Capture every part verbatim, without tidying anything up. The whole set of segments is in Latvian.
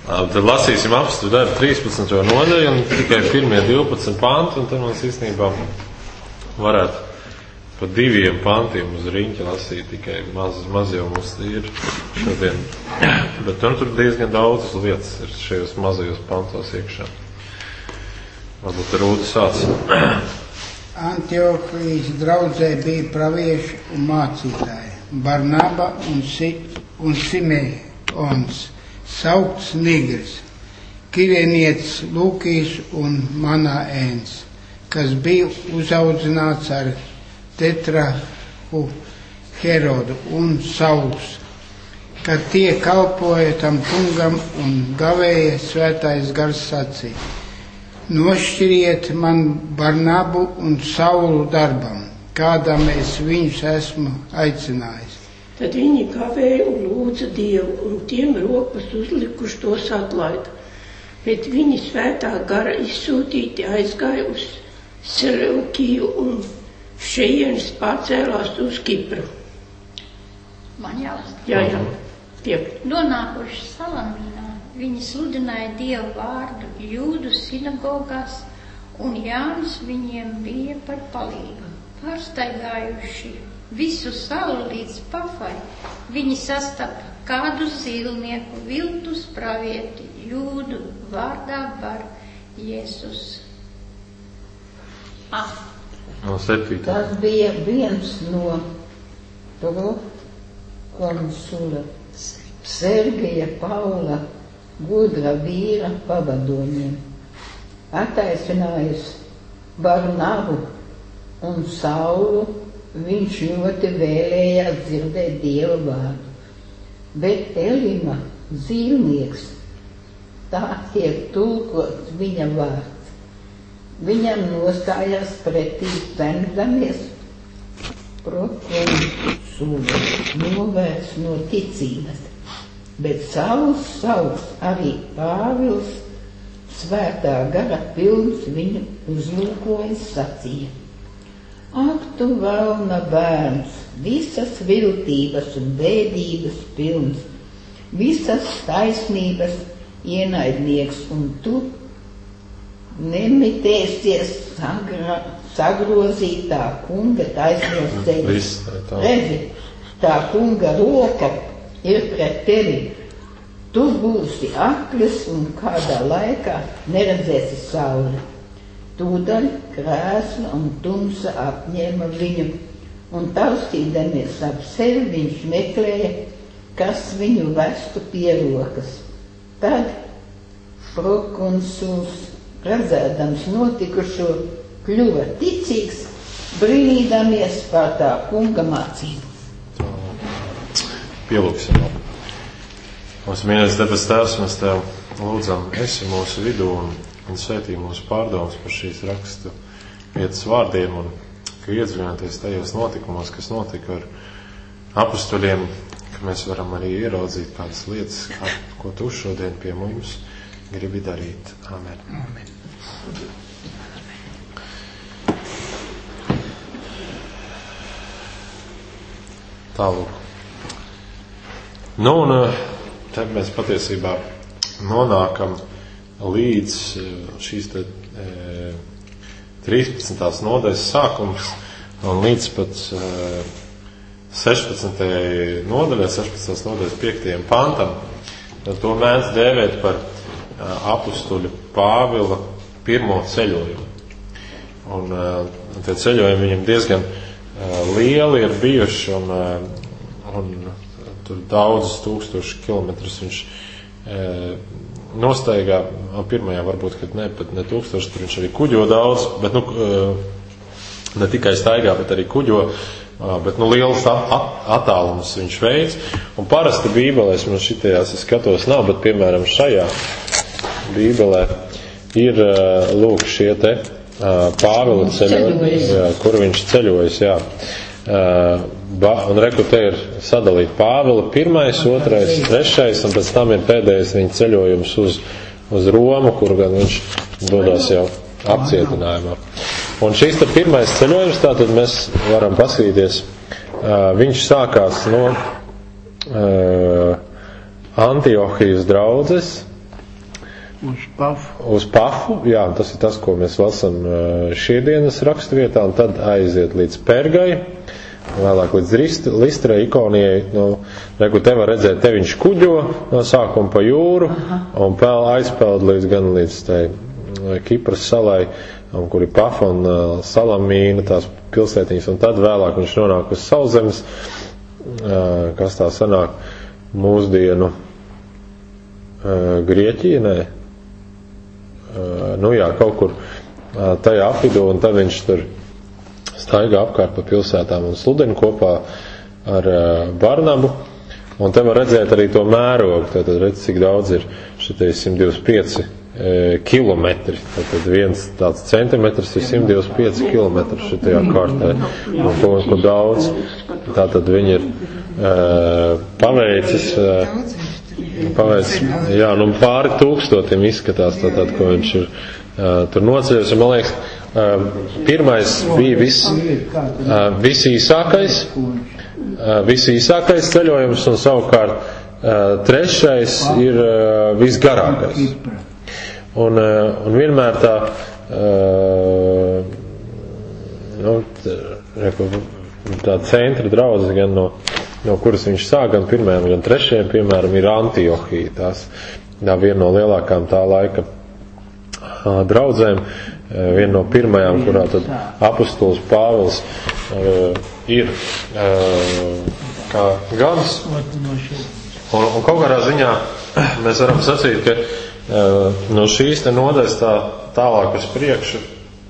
Tad lasīsim apstuļu darbu trīspadsmito nodaļu un tikai pirmie divpadsmit panti, un tad mums īstenībā varētu pa diviem pantiem uz riņķa lasīt, tikai maz, maz jau mums ir šodien. Bet tur, tur diezgan daudzas lietas ir šajos mazajos pantos iekšā. Varbūt Rūda sāc. Antiohijas draudzē bija pravieši un mācītāji, Barnaba un, si, un Simeons, saukts Nigris, Kirienietis Lūkijs un Manaēns, kas bija uzaudzināts ar Tetrahu Herodu un Sauls, kad tie kalpoja tam kungam un gavēja svētais gars sacīja: nošķiriet man Barnabu un Saulu darbam, kādam es viņus esmu aicinājis. Tad viņi gavēja un lūdza Dievu, un tiem rokas uzlikuši tos atlaida. Bet viņi svētā gara izsūtīti aizgāja uz Seleukiju un šejienes pārcēlās uz Kipru. Man jālasa. Jā, jā. Tiek. Nonākuši Salaminā, viņi sludināja Dievu vārdu Jūdu sinagogās, un Jānis viņiem bija par palīgu. Pārstaigājuši visu salu līdz Pafai, viņi sastapa kādu zīlnieku, viltus pravieti Jūdu vārdā Bar Jēzus. Ah. No septītā. Tas bija viens no prokonsula Sergeja Paula gudra vīra pavadoņiem. Attaisinājis Barnabu un Saulu, viņš ļoti vēlējās dzirdēt Dieva vārdu. Bet Elima zīlnieks, tā tiek tulkots viņa vārds, viņam nostājās pretī, censdamies prokonsulu novērst no ticības. Bet Sauls sauks arī Pāvils, svētā gara pilns, viņu uzlūkojas sacīja: ak, tu velna bērns, visas viltības un bēdības pilns, visas taisnības ienaidnieks, un tu nemitēsies sagra, sagrozīt tā kunga taisnos ceļus. Redzi, tā kunga roka ir pret tevi. Tu būsi aklis un kādā laikā neredzēsi sauli. Tūdaļ krēsla un tumsa apņēma viņu, un taustīdamies ap sevi viņš meklēja, kas viņu vestu pie rokas. Tad prokonsuls, redzēdams notikušo, kļuva ticīgs, brīnīdamies par tā kunga mācību. Pielūksim. Mūsu mīļais debes Tēvs, mēs Tev lūdzam, esi mūsu vidū un, un svētī mūsu pārdomas par šīs rakstu vietas vārdiem, un ka iedziļināties tajos notikumos, kas notika ar apustuļiem, ka mēs varam arī ieraudzīt kādas lietas, kā, ko Tu šodien pie mums gribi darīt. Amen. Amen. Tālūk. Nu, un te mēs patiesībā nonākam līdz šīs te e, trīspadsmitās nodaļas sākums un līdz pat e, sešpadsmitajai nodaļai, sešpadsmitās nodaļas piektajam pantam. To mēdz dēvēt par e, apustuļu Pāvila pirmo ceļojumu. Un e, tie ceļojumi viņam diezgan e, lieli ir bijuši, un, e, un tur daudzus tūkstoši kilometrus viņš e, nostaigā. Pirmajā varbūt, kad ne, pat ne tūkstoši, tur viņš arī kuģo daudz, bet nu, e, ne tikai staigā, bet arī kuģo, bet nu liels attālums viņš veids. Un parasti bībelēs, man šitajās es skatos nav, bet piemēram šajā bībelē ir lūk šie te Pāvila ceļojumi, kur viņš ceļojas, jā. Un reku te ir sadalīt Pāvila pirmais, otrais, trešais, un pēc tam ir pēdējais viņa ceļojums uz, uz Romu, kur gan viņš dodās jau apcietinājumā. Un šīs te pirmais ceļojums, tātad mēs varam paskatīties, viņš sākās no Antiohijas draudzes, Uz Pafu. Uz Pafu, jā, tas ir tas, ko mēs lasām šī dienas raksturvietā, un tad aiziet līdz Pergai, vēlāk līdz Listrai, Ikonijai, nu, reku te var redzēt, te viņš kuģo no sākuma pa jūru, aha, un pēl aizpeld līdz gan līdz tai Kipras salai, un kur ir Pafa un uh, Salamīna, tās pilsētiņas, un tad vēlāk viņš nonāk uz Saulzemes, uh, kas tā sanāk mūsdienu uh, Grieķija, nē, uh, nu jā, kaut kur uh, tajā apvidū, un tad viņš tur staigā apkārt pa pilsētām un sludina kopā ar uh, Barnabu, un te var redzēt arī to mērogu, tad redz, cik daudz ir šitie simt divdesmit pieci kilometri, tad viens tāds centimetrs ir simt divdesmit pieci kilometri šitajā kārtē, un ko, ko daudz, tātad viņi ir uh, paveicis, uh, paveicis, jā, nu pāri tūkstotim izskatās, tātad, ko viņš ir uh, tur noceļus, un man liekas, uh, pirmais bija vis, uh, visīsākais, uh, visīsākais ceļojums, un savukārt uh, trešais ir uh, visgarākais. Un, un vienmēr tā, uh, nu, tā centra draudze, gan no, no kuras viņš sāk, gan pirmajam, gan trešajam, piemēram, ir Antiohija. Tās tā viena no lielākām tā laika uh, draudzēm, uh, viena no pirmajām, kurā tad apostols Pāvils uh, ir uh, kā gans. Un, un kaut kādā ziņā mēs varam sacīt, ka no šīs te nodaļas tā tālāk uz priekšu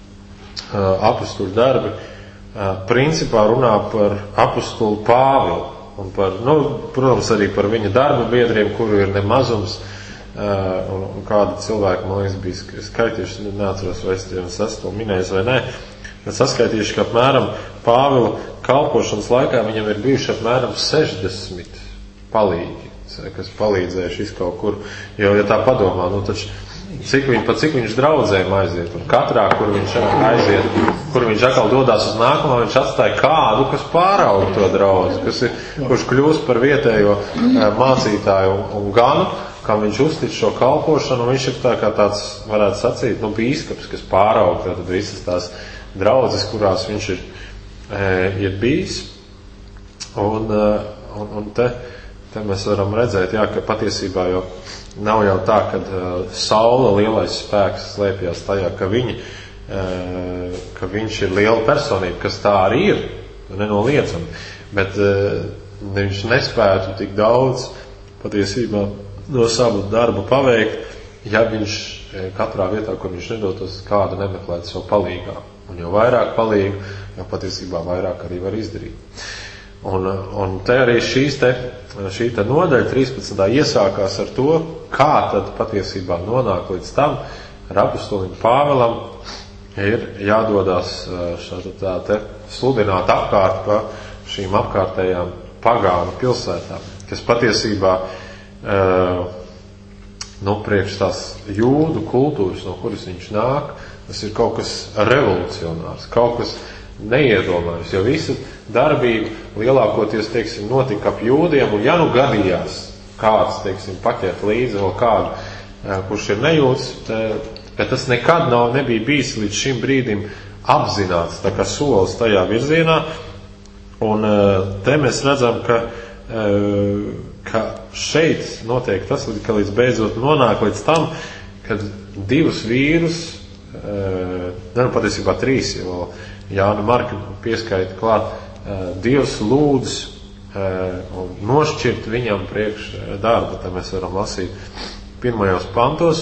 apostoļu darbi principā runā par apostoļu Pāvilu un par, nu, protams, arī par viņa darba biedriem, kuru ir nemazums, un, un kādi cilvēki, man liekas, bija skaitījuši, neatceros, vai es esmu minējis vai nē, bet saskaitījuši, ka apmēram Pāvila kalpošanas laikā viņam ir bijuši apmēram sešdesmit palīgi, kas palīdzējuši izkaut kur, jo, ja tā padomā, nu, taču, cik viņ, pa cik viņš draudzēm aiziet, un katrā, kur viņš aiziet, kur viņš atkal dodās uz nākamā, viņš atstāja kādu, kas pārauga to draudzi, kas ir, kurš kļūst par vietējo mācītāju un, un ganu, kam viņš uztic šo kalpošanu, un viņš ir tā kā tāds, varētu sacīt, nu, bīskaps, kas pārauga, tātad visas tās draudzes, kurās viņš ir, ir bijis, un, un, un te, Te mēs varam redzēt, jā, ka patiesībā jau nav jau tā, ka uh, Saula lielais spēks slēpjas tajā, ka, viņi, uh, ka viņš ir liela personība, kas tā arī ir, nenoliedzami, bet uh, viņš nespētu tik daudz patiesībā no savu darbu paveikt, ja viņš katrā vietā, kur viņš nedotos, kādu nemeklētu savu palīgā. Un jo vairāk palīgu, jo patiesībā vairāk arī var izdarīt. Un, un te arī šīs te, šī te nodaļa trīspadsmitā iesākās ar to, kā tad patiesībā nonāk līdz tam ar apostolim Pāvilam ir jādodās šāda tā te sludināt apkārt pa šīm apkārtējām pagānu pilsētām, kas patiesībā nu, priekš tās jūdu kultūras, no kuras viņš nāk, tas ir kaut kas revolucionārs, kaut kas neiedomājums, jo visa darbība lielākoties, teiksim, notika ap jūdiem, un ja nu gadījās kāds, teiksim, paķert līdzi vēl kādu, kurš ir nejūts, bet tas nekad nav, nebija bijis līdz šim brīdim apzināts, tā kā solis tajā virzienā, un te mēs redzam, ka, ka šeit notiek tas, ka līdz beidzot nonāk līdz tam, kad divus vīrus, ne, patiesībā trīs, jo Jāna Marka pieskaita klāt, Dievs lūdz un nošķirt viņam priekš darba. Tā mēs varam lasīt pirmajos pantos.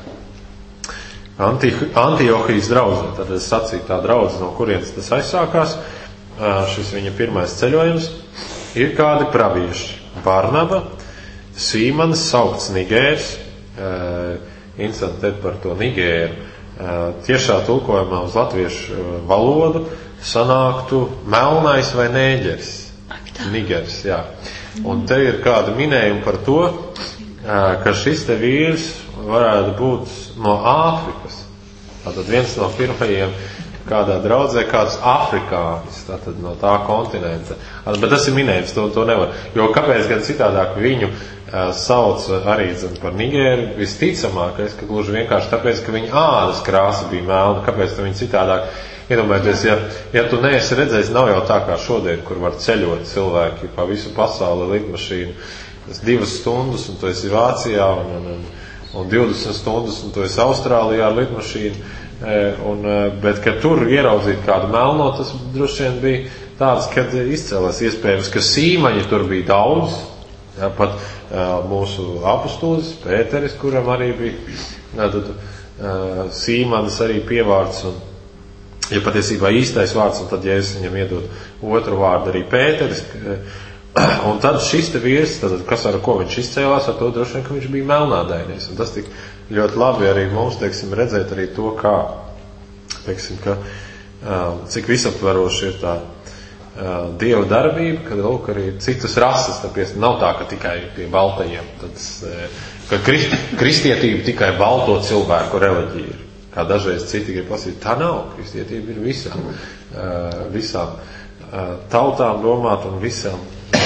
Anti, Antiohijas draudzē, tad es sacīju tā draudze, no kurienes tas aizsākās, šis viņa pirmais ceļojums, ir kādi pravieši. Barnaba, Sīmanis, saukts Nigērs, interesanti par to Nigēru, tiešā tulkojumā uz latviešu valodu sanāktu melnais vai nēģeris. Nigers, jā. Un te ir kāda minējuma par to, ka šis te vīrs varētu būt no Āfrikas. Tātad viens no pirmajiem kādā draudzē kāds afrikānis, tātad no tā kontinenta. Bet tas ir minējums, to, to nevar. Jo kāpēc gan citādāk viņu uh, sauc arī zin, par Nigēru, visticamākais, ka gluži vienkārši tāpēc, ka viņa ādas krāsa bija melna, kāpēc tu viņu citādāk iedomājieties, ja, ja tu neesi redzējis, nav jau tā kā šodien, kur var ceļot cilvēki pa visu pasauli lidmašīnu, tas divas stundas, un tu esi Vācijā, un, un, un, un divdesmit stundas, un tu esi Austrālijā ar lidmašīnu, un, bet, kad tur ieraudzīt kādu melno, tas droši vien bija tāds, kad izcēlās iespējams, ka sīmaņi tur bija daudz, ja, pat uh, mūsu apustulis, Pēteris, kuram arī bija ja, tad, uh, sīmanis arī pievārds, un ja patiesībā īstais vārds, un tad, ja es viņam iedod otru vārdu arī Pēteris, un tad šis te vīrs, tad, kas ar ko viņš izcēlās, ar to droši vien, ka viņš bija melnādainies. Un tas tik ļoti labi arī mums, teiksim, redzēt arī to, kā, teiksim, ka, cik visaptveroši ir tā Dieva darbība, kad, lūk, arī citas rases, tāpēc nav tā, ka tikai pie baltajiem, tad, ka kristietība tikai balto cilvēku reliģija ir. Kā dažreiz citi grib pasīt, tā nav, kristietība ir visām, visām tautām domāt un visām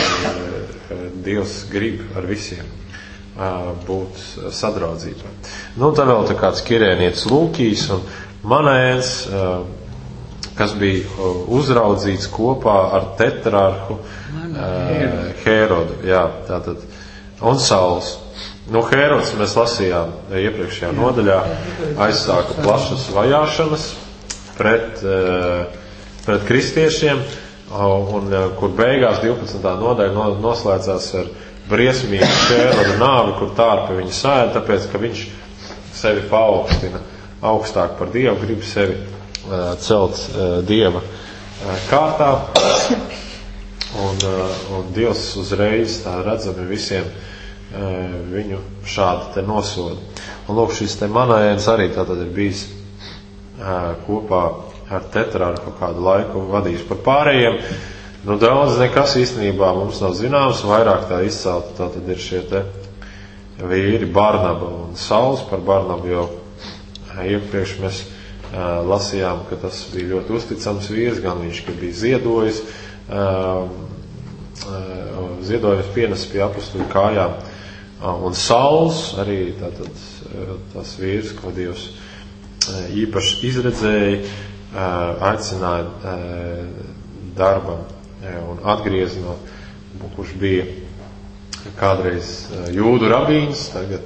Dievs grib ar visiem būt sadraudzībā. Nu, tā vēl tā kāds kirēnietis Lūkijs un Manēns, kas bija uzraudzīts kopā ar tetrārhu Hērodu, jā, tātad, un Sauls. Nu, Hērods mēs lasījām iepriekšējā nodaļā, aizsāka plašas vajāšanas pret, pret kristiešiem, un kur beigās divpadsmitā nodaļa noslēdzās ar briesmīgu Hēroda nāvi, kur tārpi viņu sēda, tāpēc, ka viņš sevi paaugstina augstāk par Dievu, grib sevi uh, celt uh, Dieva uh, kārtā, un, uh, un Dievs uzreiz tā redzami visiem uh, viņu šādi te nosoda. Un lūk, šis te Manēns arī tātad ir bijis uh, kopā ar tetrārhu kādu laiku vadījis par pārējiem. Nu, daudz nekas īstenībā mums nav zināms, vairāk tā izcelta, tā tad ir šie te vīri Barnaba un Sauls. Par Barnabu jau iepriekš mēs uh, lasījām, ka tas bija ļoti uzticams vīrs, gan viņš, ka bija ziedojis, uh, uh, ziedojums pienes pie apustuļu kājām. Uh, un Sauls arī tātad uh, tas vīrs, ko Dievs uh, īpaši izredzēja, uh, aicināja uh, darbam un atgriez no, kurš bija kādreiz jūdu rabīns, tagad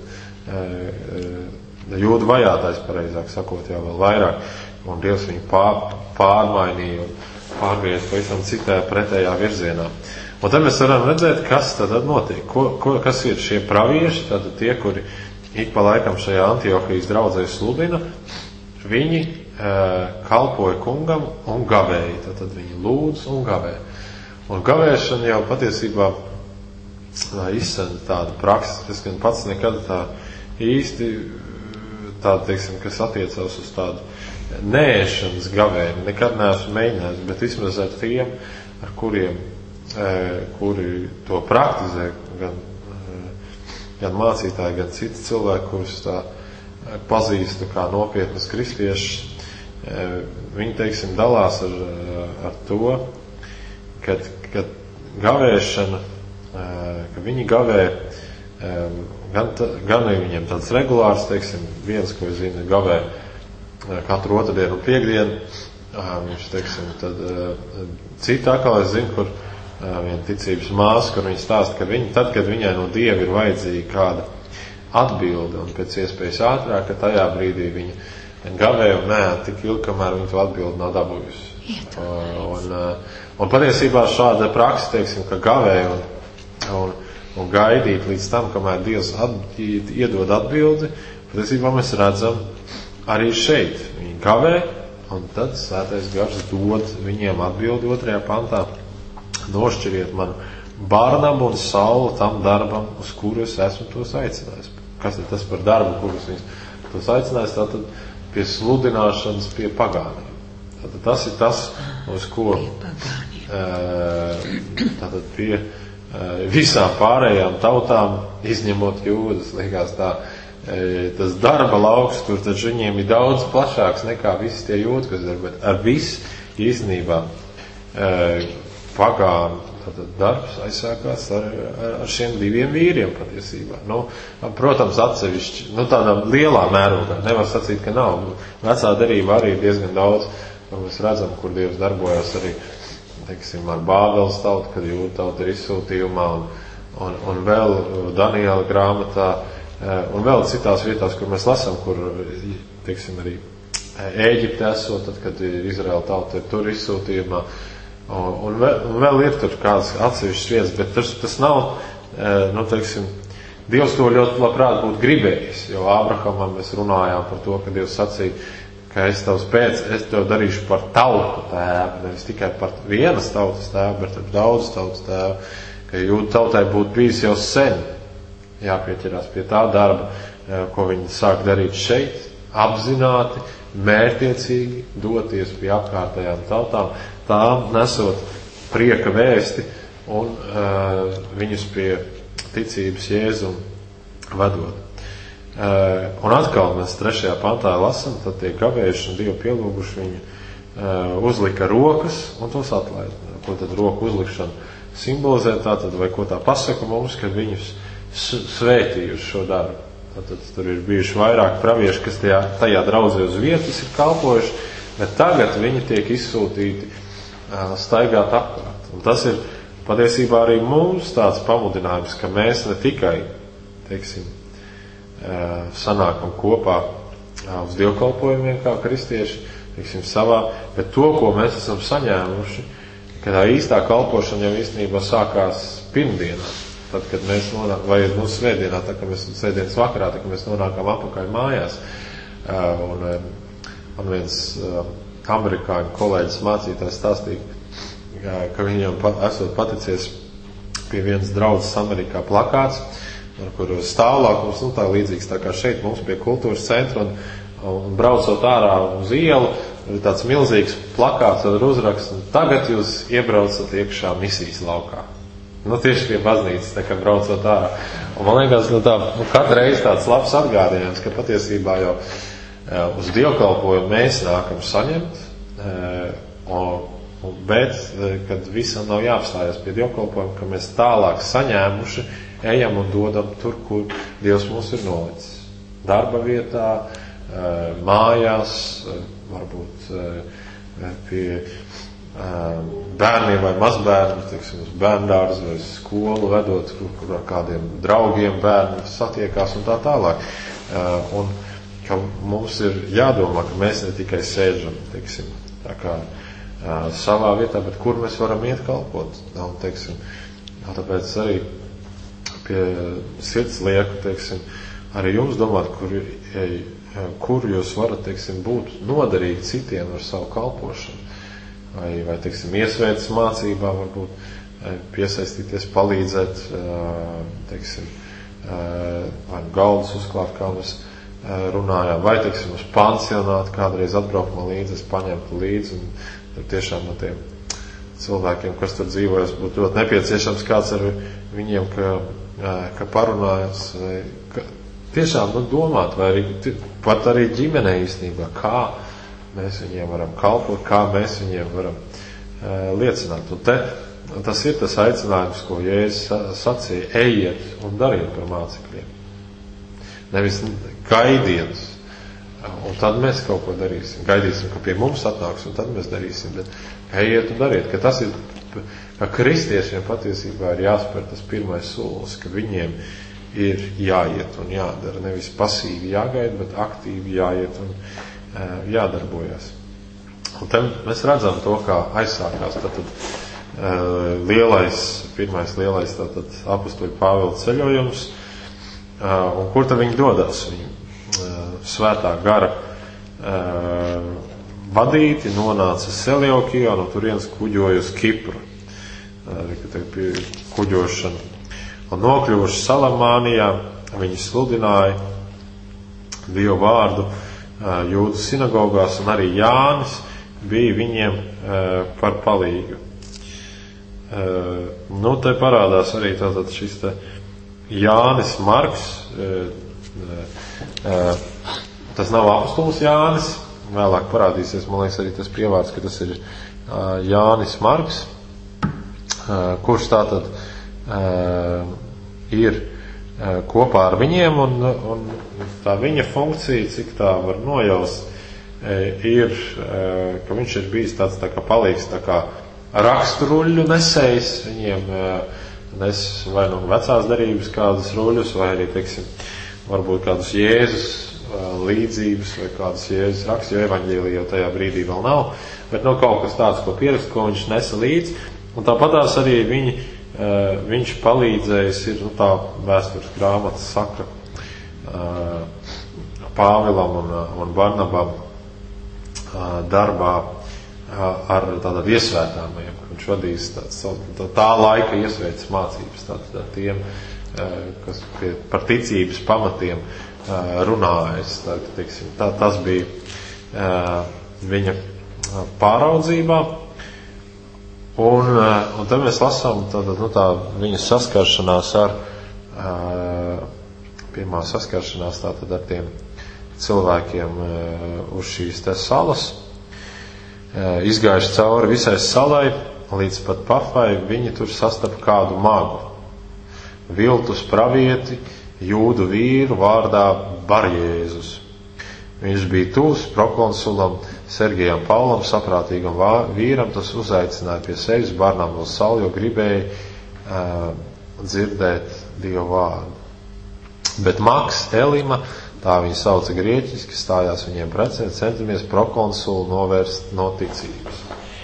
jūdu vajātais, pareizāk sakot, jau vēl vairāk, un Dievs viņu pār, pārmainīja un pārgriez pavisam citā pretējā virzienā. Un tad mēs varam redzēt, kas tad notiek, ko, ko, kas ir šie pravieši, tad tie, kuri ik pa laikam šajā Antiohijas draudzē sludina, viņi e, kalpoja kungam un gavēja, tad viņi lūdz un gavēja. Un gavēšana jau patiesībā izsaka tāda praksa, es gan pats nekad tā īsti tāda, teiksim, kas attiecās uz tādu neēšanas gavējumu, nekad neesmu mēģinājis, bet vismaz ar tiem, ar kuriem, kuri to praktizē, gan, gan mācītāji, gan citi cilvēki, kurus tā pazīstu kā nopietnas kristiešus, viņi, teiksim, dalās ar, ar to, kad, kad gavēšana, ka viņi gavē, gan, gan viņiem tāds regulārs, teiksim, viens, ko es zinu, gavē katru otrdienu un piekdienu, viņš, teiksim, tad cita atkal es zinu, kur viena ticības māsa, kur viņa stāsta, ka viņa, tad, kad viņai no Dieva ir vajadzīga kāda atbilde un pēc iespējas ātrāk, ka tajā brīdī viņa gavē un nē, tik ilgi, kamēr viņa to atbildi nav dabūjusi. Un, un patiesībā šāda praksa, teiksim, ka gavē un, un, un gaidīt līdz tam, kamēr Dievs at, iedod atbildi, patiesībā mēs redzam arī šeit. Viņi gavē, un tad Svētais Gars dod viņiem atbildi otrajā pantā. Nošķiriet man Barnabu un Saulu tam darbam, uz kuru es esmu tos aicinājis. Kas ir tas par darbu, kurus viņš tos aicinājis? Tātad pie sludināšanas pie pagāniem. Tātad tas ir tas, uz ko tātad pie visām pārējām tautām, izņemot jūdas, liekas tā, tas darba lauks, tur taču viņiem ir daudz plašāks nekā visi tie jūti, kas darba. Ar visu īstenībā pagānu darbs aizsākās ar, ar šiem diviem vīriem patiesībā. Nu, protams, atsevišķi, nu tādā lielā mērogā, nevar sacīt, ka nav. Vecā derība arī diezgan daudz, mēs redzam, kur Dievs darbojas arī, teiksim, ar Bābeles tautu, kad jūda tauta ir izsūtījumā, un, un, un vēl Daniela grāmatā, un vēl citās vietās, kur mēs lasām, kur, teiksim, arī Ēģipte esot, tad, kad Izraēla tauta ir tur izsūtījumā, un vēl, un vēl ir tur kādas atsevišķas vietas, bet tas, tas nav, nu, teiksim, Dievs to ļoti labprāt būtu gribējis, jo Ābrahamam mēs runājām par to, ka Dievs sacīja, ka es tavs pēc, es tev darīšu par tautu tēvu, nevis tikai par vienas tautas tēvu, bet par daudz tautas tēvu, ka jūda tautai būtu bijis jau sen jāpieķerās pie tā darba, ko viņi sāk darīt šeit, apzināti, mērķiecīgi doties pie apkārtējām tautām, tām nesot prieka vēsti un uh, viņus pie ticības Jēzum vedot. Uh, un atkal mēs trešajā pantā lasam, tad tie gavējuši un Dievu pielūguši viņu uh, uzlika rokas un tos atlaida. Ko tad roku uzlikšana simbolizē tātad, vai ko tā pasaka mums, kad viņus svētījuši šo darbu. Tātad tur ir bijuši vairāk pravieši, kas tajā, tajā draudzē uz vietas ir kalpojuši, bet tagad viņi tiek izsūtīti uh, staigāt apkārt. Un tas ir patiesībā arī mums tāds pamudinājums, ka mēs ne tikai, teiksim, uh, sanākam kopā uh, uz dievkalpojumiem kā kristieši, teiksim, savā, bet to, ko mēs esam saņēmuši, ka tā īstā kalpošana jau īstenībā sākās pirmdienā. Tad, kad mēs nonākam, vai nu svētdienā, tā, kad mēs svētdienas vakarā, tā, kad mēs nonākam apakaļ mājās, uh, un man viens uh, amerikāņu kolēģis mācītājs stāstīja, uh, ka viņam pat, esot paticies pie vienas draudzes Amerikā plakāts, ar kuru stāvlākums, nu tā līdzīgs, tā kā šeit mums pie kultūras centra, un, un braucot ārā uz ielu, ir tāds milzīgs plakāts ar uzrakstu, tagad jūs iebraucat iekšā misijas laukā. Nu, tieši pie baznīcas, tā kā braucot ārā. Un man liekas, nu tā, nu, katra reize tāds labs atgādinājums, ka patiesībā jau e, uz dievkalpojumu mēs nākam saņemt, e, un, un, bet, e, kad visam nav jāapstājas pie dievkalpojuma, ka mēs tālāk saņēmuši, ejam un dodam tur, kur Dievs mūs ir nolicis. Darba vietā, e, mājās, e, varbūt e, pie bērniem vai mazbērniem, teiksim, uz bērndārzu vai skolu vedot, kur, kur ar kādiem draugiem bērni satiekās un tā tālāk. Un ka mums ir jādomā, ka mēs ne tikai sēžam, teiksim, tā kā savā vietā, bet kur mēs varam iet kalpot. Un, teiksim, tāpēc arī pie sirds lieku, teiksim, arī jums domāt, kur, kur jūs varat, teiksim, būt noderīgi citiem ar savu kalpošanu. Vai, vai teiksim, iesvētas mācībā, varbūt piesaistīties, palīdzēt, teiksim, vai galdus uzklāt, kā mēs runājām, vai, teiksim, uz pansionātu kādreiz atbraukt man līdzi, es paņemtu līdzi, un tiešām no tiem cilvēkiem, kas tur dzīvojas, būtu ļoti nepieciešams kāds ar viņiem, ka, ka parunājas, vai ka, tiešām, nu, domāt, vai arī, pat arī ģimenē īstenībā, kā mēs viņiem varam kalpot, kā mēs viņiem varam e, liecināt. Un te, tas ir tas aicinājums, ko Jēzus sacīja, ejiet un dariet par mācekļiem. Nevis gaidiet, un tad mēs kaut ko darīsim. Gaidīsim, ka pie mums atnāks, un tad mēs darīsim, bet ejiet un dariet, ka tas ir, ka kristiešiem patiesībā ir jāspēr tas pirmais solis, ka viņiem ir jāiet un jādara, nevis pasīvi jāgaida, bet aktīvi jāiet un jādarbojas. Un te mēs redzam to, kā aizsākās tātad lielais, pirmais lielais tātad apustuļu Pāvila ceļojums, un kur tad viņi dodas? Viņi svētā gara vadīti nonāca Seleukijā, no turienes kuģoja uz Kipru, kuģošana. Un nokļuvuši Salamānijā, viņi sludināja Dievu vārdu Jūdu sinagogās, un arī Jānis bija viņiem e, par palīgu. E, nu, te parādās arī tātad šis te Jānis Marks, e, Tas nav apustulis Jānis, vēlāk parādīsies, man liekas, arī tas pievārds, ka tas ir Jānis Marks, kurš tātad ir kopā ar viņiem, un, un tā viņa funkcija, cik tā var nojaust, ir, ka viņš ir bijis tāds tā kā palīgs, tā kā raksturuļu nesējs, viņiem nes vai nu vecās darības kādas ruļus, vai arī, teiksim, varbūt kādus Jēzus līdzības, vai kādas Jēzus rakstu, jo evaņģēlija jau tajā brīdī vēl nav, bet no kaut kas tāds, ko pierakst, ko viņš nesa līdz, un tāpatās arī viņi, viņš palīdzējis ir, nu tā vēstures grāmata saka, Pāvilam un, un Barnabam darbā ar tādām iesvētāmajiem, ka viņš vadīs tāds, tā, tā laika iesvētas mācības, tātad tiem, kas pie, par ticības pamatiem runājas, tā, teiksim, tā, tas bija viņa pāraudzībā, un, un tad mēs lasām tātad, nu, tā viņa saskaršanās ar, pirmā saskaršanās tātad ar tiem cilvēkiem uz šīs te salas, izgājuši cauri visai salai, līdz pat Pafai, viņi tur sastapa kādu magu, viltus pravieti, jūdu vīru vārdā Barjēzus. Viņš bija tūs prokonsulam Sergejam Paulam, saprātīgam vīram, tas uzaicināja pie sevis Barnabu un Saulu, jo gribēja uh, dzirdēt Dievu vārdu. Bet Maks Elima, tā viņa sauca grieķiski, stājās viņiem precē, centamies prokonsulu novērst no ticības.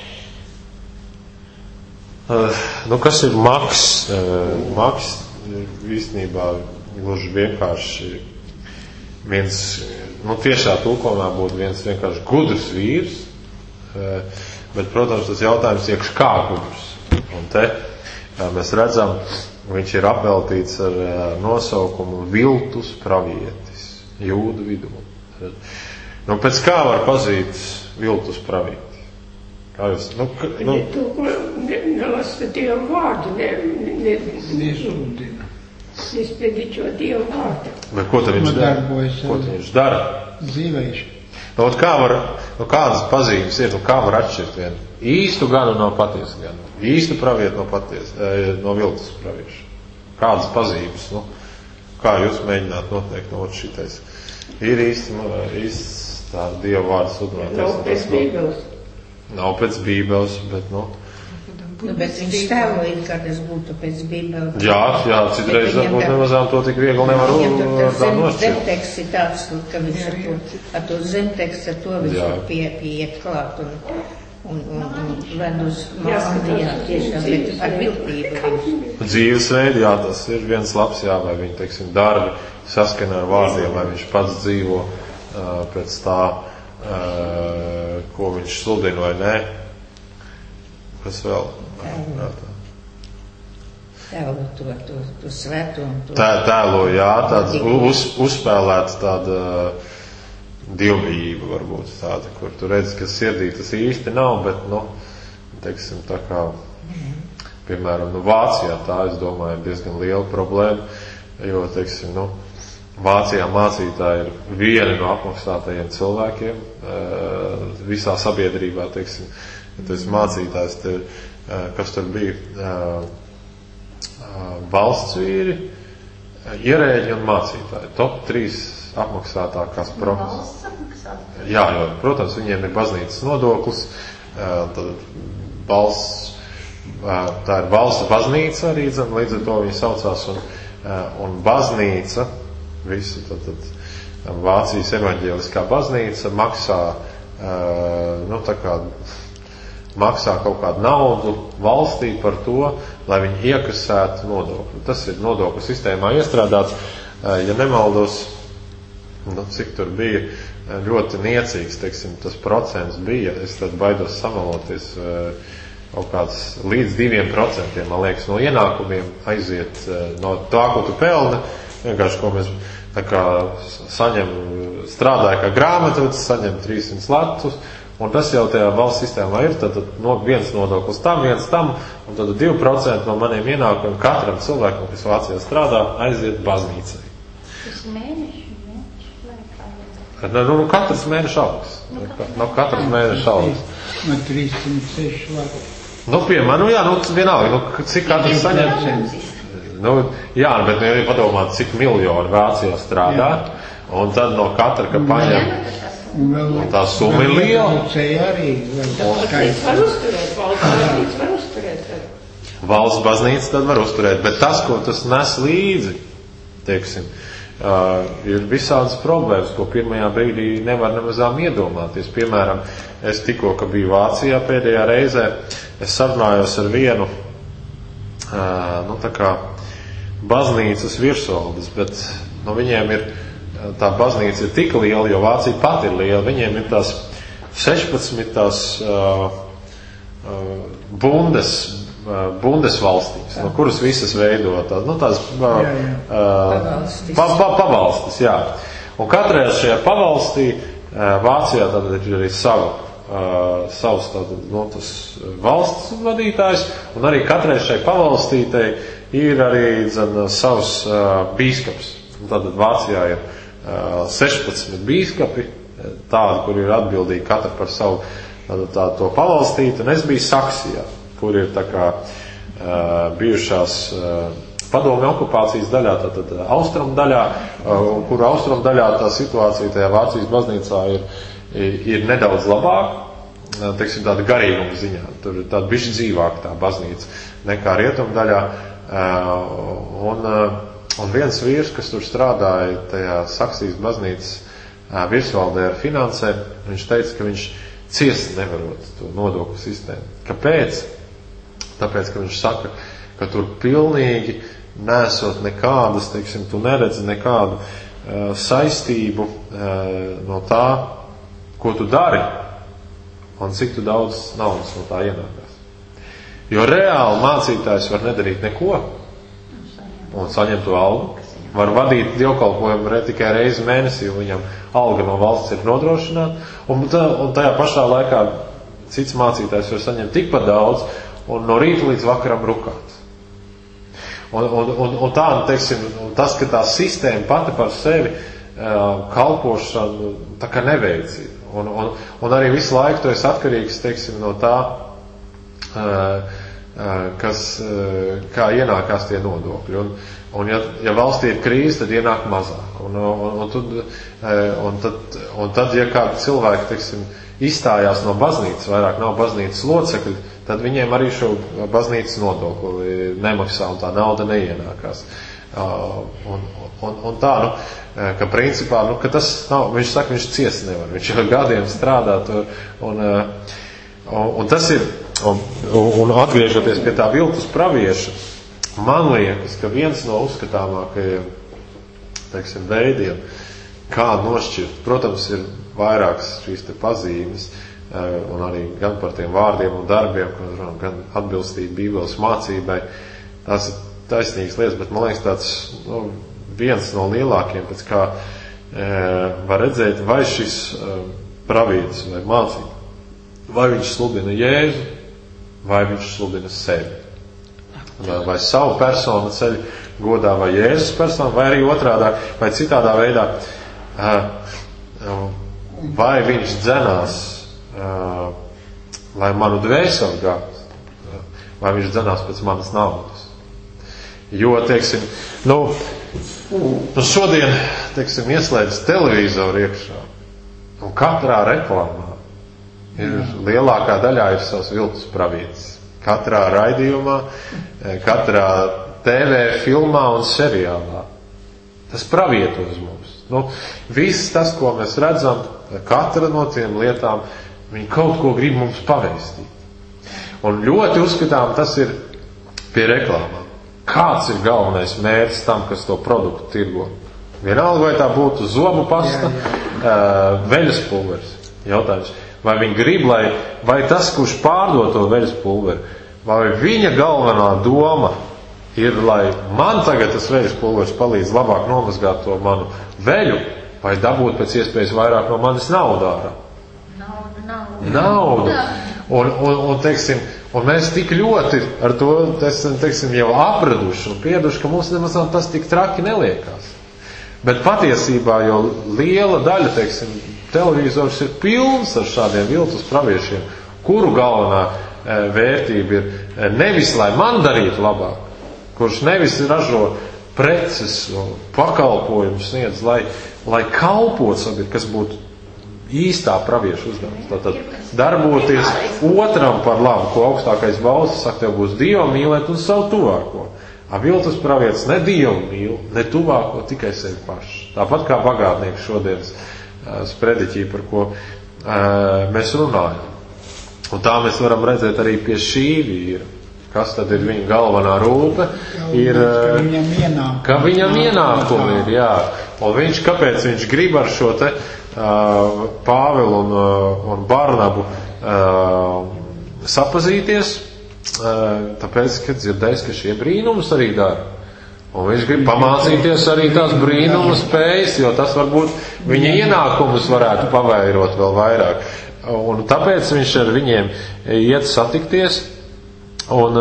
Uh, nu, kas ir Maks? Uh, Maks īstenībā gluži vienkārši viens, nu tiešā tulkojumā būtu viens vienkārši gudrs vīrs, bet, protams, tas jautājums iekš kā gudrs. Un te mēs redzam, viņš ir apveltīts ar nosaukumu viltus pravietis, jūdu vidū. Nu, pēc kā var pazīt viltus pravieti? Kā jūs, nu, ka, nu... Nelasa Dievu vārdu, ne, ne, Nesludina. Nespēdiķo Dievu vārdu. Bet ko tad viņš dara? Ko tad viņš dara? Dzīvējuši. Nu, kā var, nu, kādas pazīmes ir, nu, kā var atšķirt vienu īstu ganu no patiesu ganu, īstu pravietu no patiesu, no viltus praviešu? Kādas pazīmes, nu, kā jūs mēģināt noteikt, no otrs šitais? Ir īsti, nu, īsti tā Dieva vārdu sludināt. Nav pēc Bībeles. Nav pēc Bībeles, bet, nu, Nu, bet viņš tēloja, ka tas būtu pēc Bībeles. Jā, jā, citreiz varbūt nemazām to tik viegli nevar tā nošķirt. Zemteksts ir tāds, ka viņš ar to, ar to zemteksts, ar to viņš var pie, pieiet klāt un, un, un, un ved uz māli, jā, tiešām, bet ar viltību viņš. Dzīvesveidi, jā, tas ir viens labs, jā, vai viņi, teiksim, darbi saskana ar vārdiem, vai viņš pats dzīvo uh, pēc tā, uh, ko viņš sludina vai nē. Kas vēl? Tēlo to, to, to svētu un to... Tā, tēlo, jā, tāds uz, uzspēlēts tāda dievbijība varbūt tāda, kur tu redzi, ka sirdī tas īsti nav, bet, nu, teiksim, tā kā, piemēram, nu, Vācijā tā, es domāju, ir diezgan liela problēma, jo, teiksim, nu, Vācijā mācītāji ir vieni no apmaksātajiem cilvēkiem, visā sabiedrībā, teiksim, ja tu esi mācītājs, te, kas tur bija, valsts vīri, ierēģi un mācītāji. Top trīs apmaksātākās profesijas. Jā, jo, protams, viņiem ir baznīcas nodoklis, tad valsts, tā ir valsts baznīca arī, līdz ar to viņi saucās, un, un baznīca, visu, tad, tad Vācijas evaņģēliskā baznīca maksā, nu, tā kā, maksā kaut kādu naudu valstī par to, lai viņi iekasētu nodokli. Tas ir nodokļu sistēmā iestrādāts, ja nemaldos, nu, cik tur bija ļoti niecīgs, teiksim, tas procents bija, es tad baidos samaloties, kaut kāds līdz diviem procentiem, man liekas, no ienākumiem aiziet no tā, ko tu pelni, vienkārši, ko mēs tā kā saņem, strādāja kā grāmatvedis, saņem trīssimts latus, un tas jau tajā valsts sistēmā ir, tad, tad no viens nodoklis tam, viens tam, un tad divi procenti no maniem ienākumiem katram cilvēkam, kas Vācijā strādā, aiziet baznīcai. Tas mēneši, mēneši. Nu, nu katrs mēneša algas. Nu, katrs mēneša algas. No trīssimt seši lati. Nu, piemēram, nu jā, nu, vienalga, nu, cik katrs saņem? Nu, jā, bet nu, ja padomāt, cik miljoni Vācijā strādā, jā. Un tad no katra, ka paņem, un, un tā summa ir liela. Arī, valsts var uzturēt, valsts baznīca var uzturēt. Valsts baznīca tad var uzturēt, bet tas, ko tas nes līdzi, teiksim, uh, ir visādas problēmas, ko pirmajā brīdī nevar nemazām iedomāties. Piemēram, es tikko, ka biju Vācijā pēdējā reizē, es sarunājos ar vienu, uh, nu tā kā baznīcas virsvaldes, bet nu, viņiem ir, tā baznīca ir tik liela, jo Vācija pat ir liela, viņiem ir tās sešpadsmit tās uh, uh, bundes, uh, bundes valstīs, no kuras visas veido tās, nu tās uh, uh, pa, pa, pavalstis, jā. Un katrai šajā pavalstī uh, Vācijā tad ir arī savu, uh, savs tātad, nu, tas valsts vadītājs, un arī katrai šai pavalstītei ir arī, zin, savs uh, bīskaps. Un tātad Vācijā ir uh, sešpadsmit bīskapi, tādi, kur ir atbildīgi katra par savu tādu, tādu to pavalstīti, un es biju Saksijā, kur ir tā kā uh, bijušās uh, padomju okupācijas daļā, tātad austrumu daļā, uh, kur austrumu daļā tā situācija tajā Vācijas baznīcā ir, ir, ir nedaudz labāka, uh, teiksim, tāda garīguma ziņā, tur ir tāda bišķi dzīvāka tā baznīca nekā rietumu daļā, uh, un, uh, un viens vīrs, kas tur strādāja tajā Saksijas baznīcas virsvaldē ar finansēm, viņš teica, ka viņš ciest nevarot to nodokļu sistēmu. Kāpēc? Tāpēc, ka viņš saka, ka tur pilnīgi nesot nekādas, teiksim, tu neredzi nekādu uh, saistību uh, no tā, ko tu dari, un cik tu daudz naudas no tā ienākās. Jo reāli mācītājs var nedarīt neko, un saņemt to algu. Var vadīt dievkalpojumu re, tikai reizi mēnesī, jo viņam alga no valsts ir nodrošināta, un, tā, un tajā pašā laikā cits mācītājs var saņemt tikpat daudz, un no rīta līdz vakaram rukāt. Un, un, un, un tā, teiksim, tas, ka tā sistēma pati par sevi uh, kalpošanu tā kā neveicina, un, un, un arī visu laiku tu esi atkarīgs, teiksim, no tā, uh, kas, kā ienākās tie nodokļi. Un, un ja, ja valstī ir krīze, tad ienāk mazāk. Un, un, un, tad, un, tad, un tad, ja kādi cilvēki, teiksim, izstājās no baznīcas, vairāk nav baznīcas locekļi, tad viņiem arī šo baznīcas nodokli nemaksā un tā nauda neienākās. Un, un, un tā, nu, ka principā, nu, ka tas nav, viņš saka, viņš ciest nevar, viņš jau gadiem strādā tur, un, un, un tas ir, un, un atgriežoties pie tā viltus pravieša, man liekas, ka viens no uzskatāmākajiem, teiksim, veidiem, kā nošķirt, protams, ir vairākas šīs te pazīmes, un arī gan par tiem vārdiem un darbiem, gan atbilstība Bībeles mācībai, tās ir taisnīgas lietas, bet man liekas tāds, nu, viens no lielākiem, pēc kā e, var redzēt, vai šis e, pravietis vai mācība, vai viņš sludina Jēzu, vai viņš sludina sevi. Vai, vai savu personu ceļ godā, vai Jēzus personu, vai arī otrādā, vai citādā veidā, vai viņš dzenās, lai manu dvēseli gātu, vai viņš dzenās pēc manas naudas. Jo, teiksim, nu, nu šodien, teiksim, ieslēdz televizoru iekšā, un katrā reklāmā ir lielākā daļā ir savs viltus pravietis. Katrā raidījumā, katrā T V filmā un seriālā. Tas pravietos mums. Nu, viss tas, ko mēs redzam, katra no tiem lietām, viņi kaut ko grib mums pavēstīt. Un ļoti uzskatām, tas ir pie reklāmām. Kāds ir galvenais mērķis tam, kas to produktu tirgo? Vienalga, vai tā būtu zobu pasta, uh, veļas pulveris. Jautājums. Vai viņi grib, lai, vai tas, kurš pārdod to veļas pulveri, vai viņa galvenā doma ir, lai man tagad tas veļas pulveris palīdz labāk nomazgāt to manu veļu, vai dabūt pēc iespējas vairāk no manis naudā ārā? Nauda, nauda. Naudu. Un, un, un, teiksim, un mēs tik ļoti ar to, teiksim, jau apraduši un pieduši, ka mums nemaz tas tik traki neliekās. Bet patiesībā jau liela daļa, teiksim, televizors ir pilns ar šādiem viltus praviešiem, kuru galvenā e, vērtība ir e, nevis, lai man darītu labāk, kurš nevis ražo preces un pakalpojumus sniedz, lai, lai kalpot sabiedrībai, kas būtu īstā pravieša uzdevums. Tātad darboties otram par labu, ko augstākais balsis saka, tev būs Dievu mīlēt un savu tuvāko. A viltus pravietis ne Dievu mīl, ne tuvāko, tikai sevi pašu. Tāpat kā bagātnieks šodienas sprediķī, par ko uh, mēs runājam. Un tā mēs varam redzēt arī pie šī vīra. Kas tad ir viņa galvenā rūpe? Ir, ka viņam ienākumi. Ka viņam ienākumi ir, jā. Un viņš, kāpēc viņš grib ar šo te uh, Pāvilu un, uh, un Barnabu uh, sapazīties? Uh, tāpēc, ka dzirdējis, ka šie brīnumus arī dara. Un viņš grib pamācīties arī tās brīnumu spējas, jo tas varbūt viņa ienākumus varētu pavairot vēl vairāk. Un tāpēc viņš ar viņiem iet satikties, un,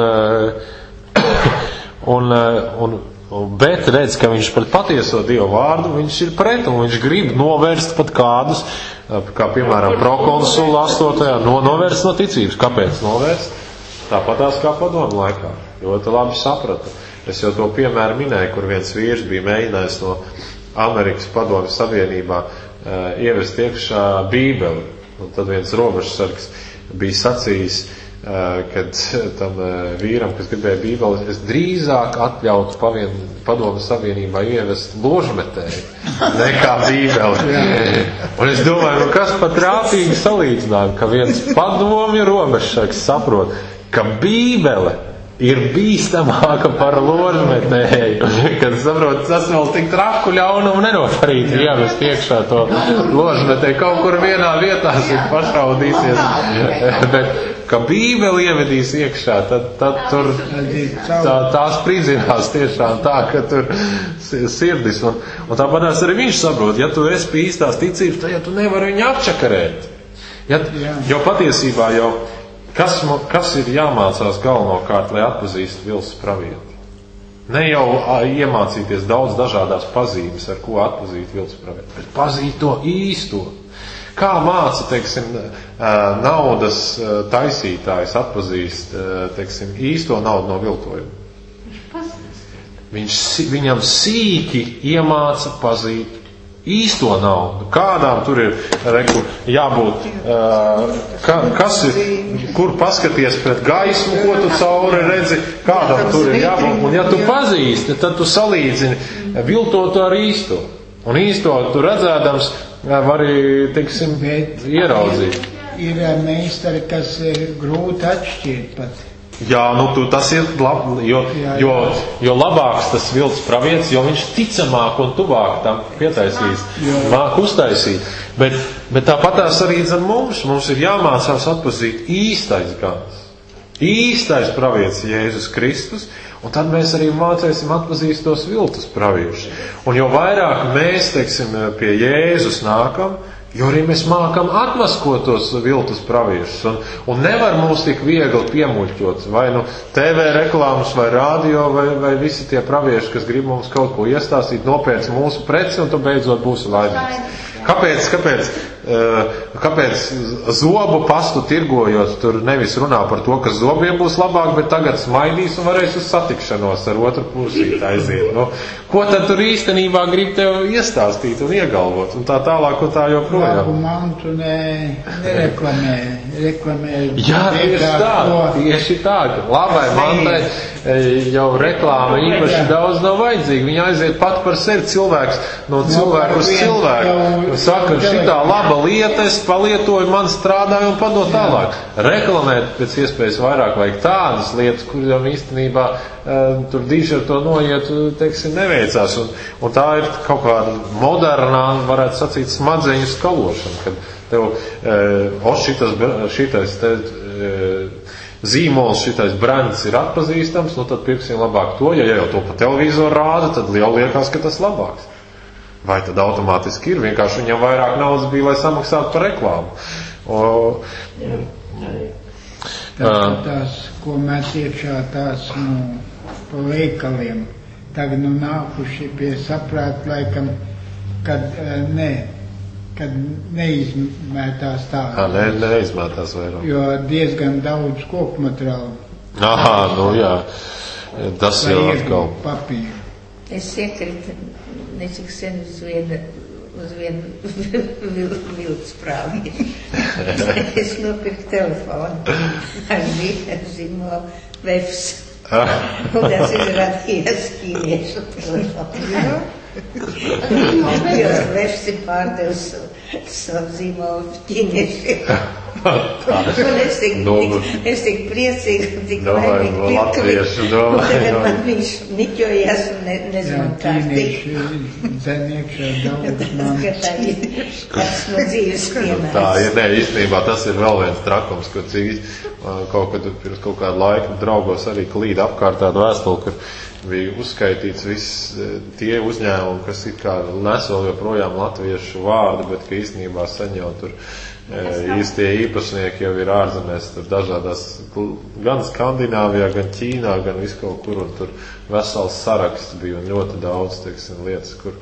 un, un, bet redz, ka viņš pret patieso Dievu vārdu, viņš ir pret, un viņš grib novērst pat kādus, kā piemēram prokonsulu astotajā, no, novērst no ticības. Kāpēc novērst? Tāpatās kā padomu laikā. Ļoti labi sapratu. Es jau to piemēru minēju, kur viens vīrs bija mēģinājis no Amerikas padomju savienībā uh, ievest iekšā Bībeli. Un tad viens robežsargs bija sacījis, uh, kad tam uh, vīram, kas gribēja Bībeli, es drīzāk atļautu pavien, padomju savienībā ievest ložmetēju nekā Bībeli. Un es domāju, nu kas pat rāpīgi salīdzinājumi, ka viens padomju robežsargs saprot, ka Bībele ir bīstamāka par ložmetēju, kad saprot, tas vēl tik traku ļaunumu nenoparīt ievest iekšā to ložmetēju, kaut kur vienā vietā ir pašaudīsies, bet, ka Bībeli ievedīs iekšā, tad, tad tur tā, tā spridzinās tiešām tā, ka tur sirdis, un, un tāpatās arī viņš saprot, ja tu esi pie īstās ticības, tad ja tu nevari viņu apčakarēt, ja, jo patiesībā jau Kas, kas ir jāmācās galvenokārt, lai atpazīstu viltus pravieti? Ne jau iemācīties daudz dažādās pazīmes, ar ko atpazīt viltus pravieti, bet pazīt to īsto. Kā māca, teiksim, naudas taisītājs atpazīst, teiksim, īsto naudu no viltojuma? Viņš, viņam sīki iemāca pazīt īsto naudu. Kādām tur ir reku, jābūt, uh, ka, kas ir, kur paskaties pret gaismu, ko tu cauri redzi, kādām tur ir jābūt. Un ja tu pazīsti, tad tu salīdzini viltotu ar īsto. Un īsto tu redzēdams vari, teiksim, ieraudzīt. Ir meistari, kas ir grūti atšķirt pat. Jā, nu tu, tas ir lab, jo, jo, jo labāks tas viltus pravietis, jo viņš ticamāk un tuvāk tam pietaisīs, māk uztaisīt. Bet, bet tāpatās arī zem mums, mums ir jāmācās atpazīt īstais gans. Īstais pravietis Jēzus Kristus, un tad mēs arī mācēsim atpazīst tos viltus praviešus. Un jo vairāk mēs, teiksim, pie Jēzus nākam, jo arī mēs mākam atmaskot tos viltus praviešus. Un, un nevar mūs tik viegli piemuļķot. Vai nu T V reklāmas, vai radio, vai, vai visi tie pravieši, kas grib mums kaut ko iestāstīt, nopērc mūsu preci, un tu beidzot būsi laimīgs. Kāpēc, kāpēc, kāpēc zobu pastu tirgojot, tur nevis runā par to, ka zobiem būs labāk, bet tagad smaidīs un varēs uz satikšanos ar otru pusīt aiziet. Nu, ko tad tur īstenībā grib tev iestāstīt un iegalvot? Un tā tālāk un tā joprojām. Labu mantu ne, nereklamē. Reklamē. Jā, tieši tā, tieši tā. Labai mantai jau reklāma īpaši daudz nav vajadzīga. Viņa aiziet pat par sevi cilvēks no cilvēku uz cilvēku. Saka, šitā laba lieta, es palietoju, man strādāju un padot tālāk. Reklamēt pēc iespējas vairāk vajag tādas lietas, kurām īstenībā uh, tur dīši ar to noiet, teiksim, neveicās. Un, un tā ir kaut kāda modernā, varētu sacīt, smadzeņu skalošana, kad tev, uh, o, šitas, šitais te, uh, zīmols, šitais brands ir atpazīstams, nu tad pirksim labāk to, ja jau to pa televizoru rāda, tad liela liekas, ka tas labāks. Vai tad automātiski ir? Vienkārši viņam vairāk naudas bija, lai samaksātu par reklāmu. O, tad, tās, ko mēs iekšā tās, nu, pa veikaliem, tagad nu nākuši pie saprāt, laikam, kad, nē, kad neizmētās tā. Ā, ne, neizmētās vairāk. Jo diezgan daudz koku materiālu. Aha, nu jā, tas jau atkal. Papīru. Es iekrītu necik sen uz vienu, uz vienu viltsprāvi. Es nopirku telefonu ar zīmolu Vefs. Un tas izrādījās ķīniešu telefonu. Jo Vefs ir pārdevis savu zīmolu ķīniešiem. Un es tik, tik, es tik priecīgi, tik laimīgi latviešu, domāju. Tagad man viņš niķojās un ne, nezinu kārtīgi. Jā, ķīnieši zem iekšā daudz man. Tas no dzīves piemērs. Tā ir, ne, īstenībā tas ir vēl viens trakums, ko cīs kaut kad pirms kaut kādu laiku draugos arī klīd apkārt tādu vēstuli, kur bija uzskaitīts viss tie uzņēmumi, kas it kā nes vēl joprojām latviešu vārdu, bet ka īstenībā sen jau tur īstie īpašnieki jau ir ārzemēs, tur dažādās, gan Skandināvijā, gan Ķīnā, gan visu kaut kur, un tur vesels saraksts bija un ļoti daudz, teiksim, lietas, kur,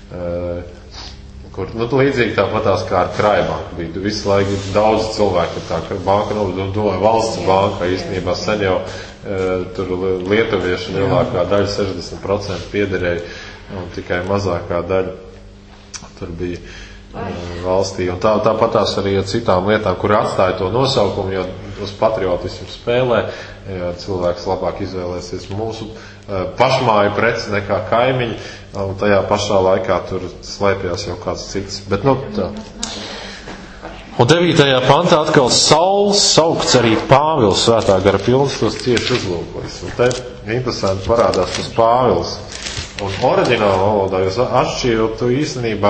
kur nu, līdzīgi tāpatās kā ar Krājbanku bija. Visu laiku daudz cilvēku, tā ka banka, nu, domāju, valsts banka, īstenībā sen jau tur lietuvieši lielākā daļa, sešdesmit procenti piederēja, un tikai mazākā daļa tur bija valstī. Un tā, tāpatās arī ar citām lietām, kur atstāja to nosaukumu, jo uz patriotismu spēlē, ja cilvēks labāk izvēlēsies mūsu pašmāju preci nekā kaimiņi, un tajā pašā laikā tur slēpjās jau kāds cits. Bet, nu, tā. Un devītajā pantā atkal Sauls saukts arī Pāvils, svētā gara pilns, tos cieši uzlūkojas. Un te interesanti parādās tas Pāvils. Un oriģināla valodā jūs atšķirot īstenībā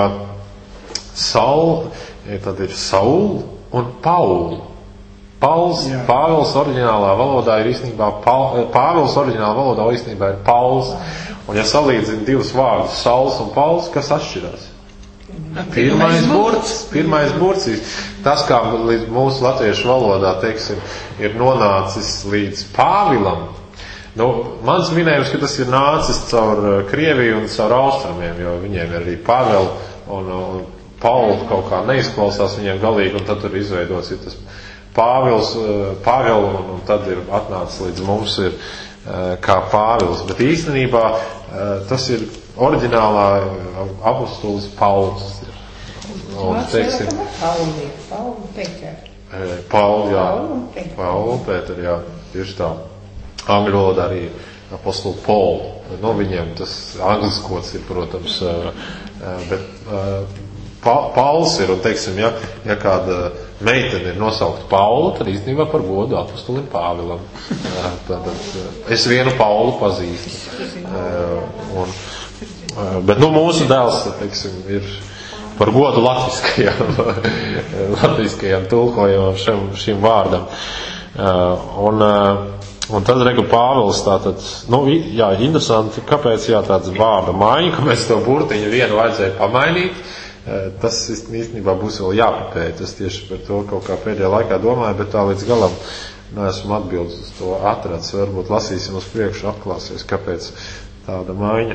Saul, tad ir Saul un Paul. Pauls, Jā. Pāvils oriģinālā valodā ir īstenībā, Pāvils oriģinālā valodā īstenībā ir Pauls. Un ja salīdzina divus vārdus, Sauls un Pauls, kas atšķirās? Pirmais burts, pirmais burts. Tas, kā līdz mūsu latviešu valodā, teiksim, ir nonācis līdz Pāvilam. Nu, mans minējums, ka tas ir nācis caur Krieviju un caur Austrumiem, jo viņiem ir arī Pāvela un, un Paula kaut kā neizklausās viņiem galīgi, un tad tur izveidots ir tas Pāvils, Pāvils, un, un tad ir atnācis līdz mums ir kā Pāvils. Bet īstenībā tas ir oriģinālā apostolis Pauls. Un, teiksim, Pauli, Pauli, Pēter. Pauli, jā. Pauli un Pēter, jā. Tieši tā. Angļu valodā arī apostoli Paul. No viņiem tas angliskots ir, protams, bet Pa, Pauls ir, un teiksim, ja, ja kāda meitene ir nosaukta Paula, tad īstenībā par godu apostolim Pāvilam. Tātad, es vienu Paulu pazīstu. Un, bet, nu, mūsu dēls, teiksim, ir par godu latviskajam, latviskajam tulkojumam šim, šim vārdam. Un, un tad, regu, Pāvils, tātad, nu, jā, interesanti, kāpēc, jā, tāds vārda maiņa, kāpēc to burtiņu vienu vajadzēja pamainīt. Tas īstenībā būs vēl jāpapēta. Es tieši par to kaut kā pēdējā laikā domāju, bet tā līdz galam neesmu atbildis uz to atrads. Varbūt lasīsim uz priekšu, atklāsies, kāpēc tāda maiņa.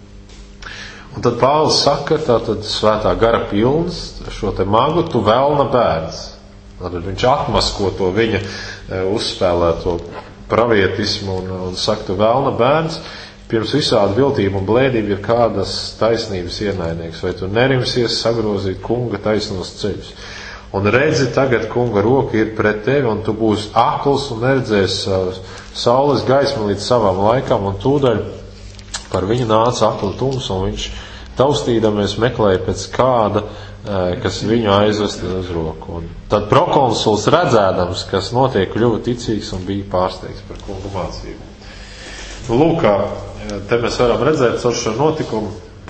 Un tad Pāvils saka, tātad svētā gara pilns, šo te magu, tu velna bērns. Tad viņš atmasko to viņa uzspēlēto pravietismu un, un saka, tu velna bērns. Pirms visādi viltību un blēdību ir kādas taisnības ienaidnieks, vai tu nerimsies sagrozīt kunga taisnos ceļus. Un redzi, tagad kunga roka ir pret tevi, un tu būsi akls un neredzēs saules gaismu līdz savam laikam, un tūdaļ par viņu nāca akla tums, un viņš taustīdamies meklēja pēc kāda, kas viņu aizvest uz roku. Un tad prokonsuls redzēdams, kas notiek, kļuva ticīgs un bija pārsteigts par kunga mācību. Lūk, te mēs varam redzēt caur šo notikumu,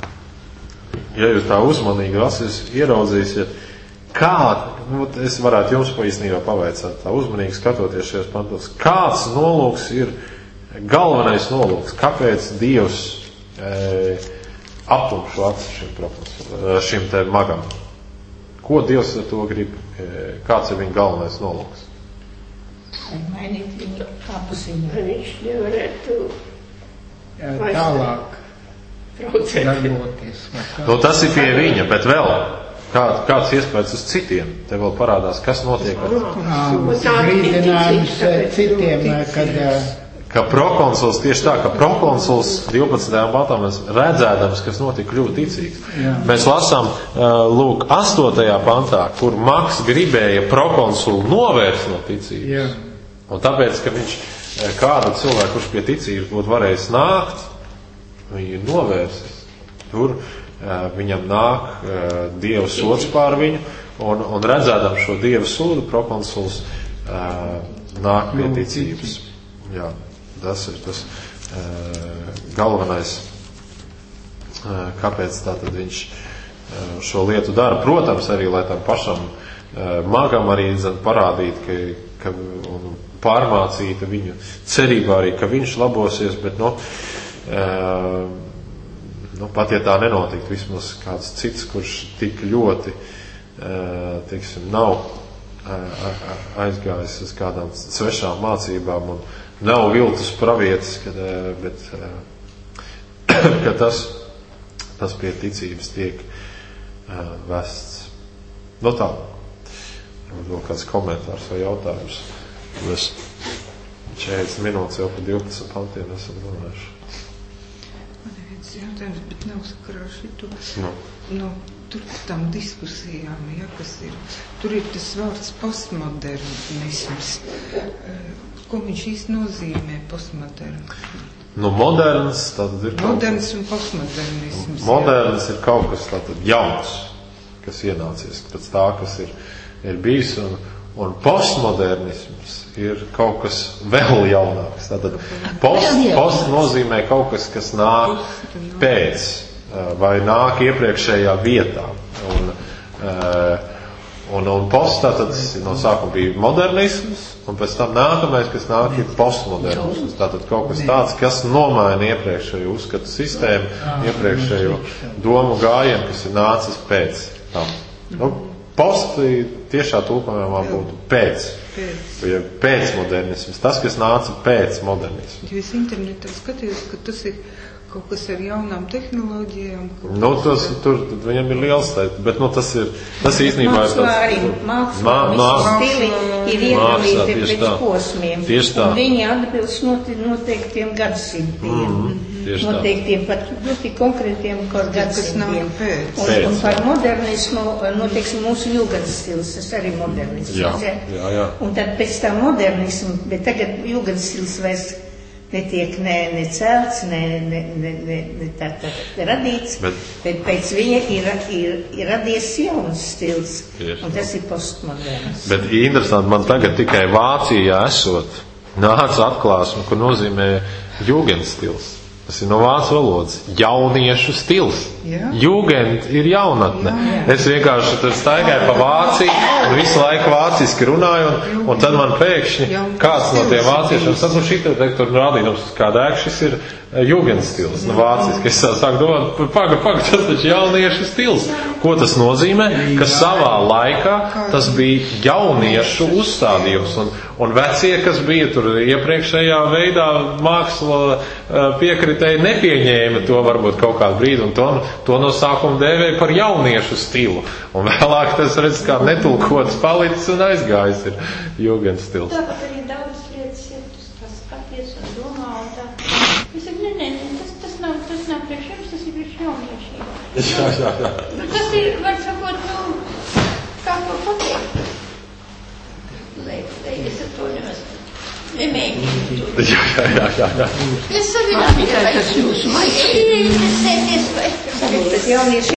ja jūs tā uzmanīgi lasīs, ieraudzīsiet, kā, nu, es varētu jums paīstenībā pavaicāt, tā uzmanīgi skatoties šajos pantos, kāds nolūks ir galvenais nolūks, kāpēc Dievs e, aptumšo acis šim, šim te magam. Ko Dievs ar to grib, e, kāds ir viņa galvenais nolūks? Mainīt viņu apziņu. Viņš nevarētu Jā, tālāk. darboties. Nu, tas ir pie viņa, bet vēl kā, kāds iespējas uz citiem. Te vēl parādās, kas notiek ar brīdinājums citiem, kad ka prokonsuls, tieši tā, ka prokonsuls divpadsmitajā pantā mēs redzēdams, kas notika, kļūt ticīgs. Jā. Mēs lasām, lūk, astotajā pantā, kur Maks gribēja prokonsulu novērst no ticības. Jā. Un tāpēc, ka viņš kādu cilvēku, kurš pie ticības būtu varējis nākt, viņu ir novērsis. Tur viņam nāk Dieva sods pār viņu, un, un redzēdam šo Dieva sodu, prokonsuls nāk pie ticības. Jā. Tas ir tas uh, galvenais, uh, kāpēc tātad viņš uh, šo lietu dara. Protams, arī, lai tam pašam uh, magam arī zin, parādīt, ka, ka, un pārmācītu viņu cerībā arī, ka viņš labosies, bet, nu, uh, nu pat ja tā nenotikt, vismaz kāds cits, kurš tik ļoti, uh, teiksim, nav uh, aizgājis uz kādām svešām mācībām un nav viltus pravietis, kad, bet ka tas, tas pie ticības tiek uh, vests. No tā, vēl kāds komentārs vai jautājums. Mēs četrdesmit minūtes jau par divpadsmit pantiem esam runājuši. Man ir viens jautājums, bet nav sakarā šito. No. No, tur tam diskusijām, ja, kas ir. Tur ir tas vārds postmodernisms. Ko viņš īsti nozīmē postmoderns? Nu, moderns, tātad ir kaut Moderns un postmodernisms. Moderns ir kaut kas tātad jauns, kas ienācies pēc tā, kas ir, ir bijis, un, un postmodernisms ir kaut kas vēl jaunāks. Tātad post, post nozīmē kaut kas, kas nāk pēc, vai nāk iepriekšējā vietā. Un, un, un post tātad no sākuma bija modernisms, un pēc tam nākamais, kas nāk, ir postmodernisms. Tātad kaut kas tāds, kas nomaina iepriekšējo uzskatu sistēmu, iepriekšējo domu gājienu, kas ir nācis pēc tam. Nu, post tiešā tulkojumā būtu pēc. Ja pēcmodernisms. Tas, kas nāca pēc modernismu. Jo es internetā skatījos, ka tas ir kaut kas ar jaunām tehnoloģijām. Nu, tas, tur, viņam ir liels tēt, bet, nu, tas ir, tas īstenībā ir tāds... Arī mākslā, mākslā, stili ir iedalīti pēc posmiem. Un viņi atbilst noteiktiem gadsimtiem. Mm, noteiktiem pat ļoti konkrētiem gadsimtiem. Un, un par modernismu, noteiksim, mūsu jūgenstils, tas arī modernisms. Jā, jā, jā. Un tad pēc tā modernismu, bet tagad jūgenstils vairs netiek ne, ne celts, ne, ne, ne, ne, ne tā, tā, tā radīts, bet, bet pēc viņa ir, ir, ir radies jauns stils, tieši, un tas ir postmoderns. Bet interesanti, man tagad tikai Vācijā esot, nāca atklāsme, ko nozīmē jūgendstils. Tas ir no vācu valodas. Jauniešu stils. Jā. Jūgend ir jaunatne. Jā, jā. Es vienkārši tur staigāju pa Vāciju un visu laiku vāciski runāju, un, un tad man pēkšņi kāds no tiem vāciešiem saka, nu šitā teikt, tur rādījums, kāda ēk šis ir jūgendstils, nu vāciski. Es sāku domāt, paga, paga, tas taču jauniešu stils. Ko tas nozīmē? Ka savā laikā tas bija jauniešu uzstādījums, un, un vecie, kas bija tur iepriekšējā veidā māksla piekritēji, nepieņēma to varbūt kaut kādu brīdi, un to, to no sākuma dēvēja par jauniešu stilu. Un vēlāk tas, redz, kā netulkots palicis un aizgājis ir jūgendstils. Tāpat arī daudz lietas ir, tas skaties un domā, un tā. Es saku, ne, ne, tas, tas nav, tas nav priekš jums, tas ir priekš jauniešiem. Jā, jā, jā. Tas ir, var sakot, nu, kā to pateikt. Lai, lai es ar to nemaz nemēģinu. Jā, jā, jā, jā, jā. Es savinām tikai tas jūsu maigi. Tas jaunieši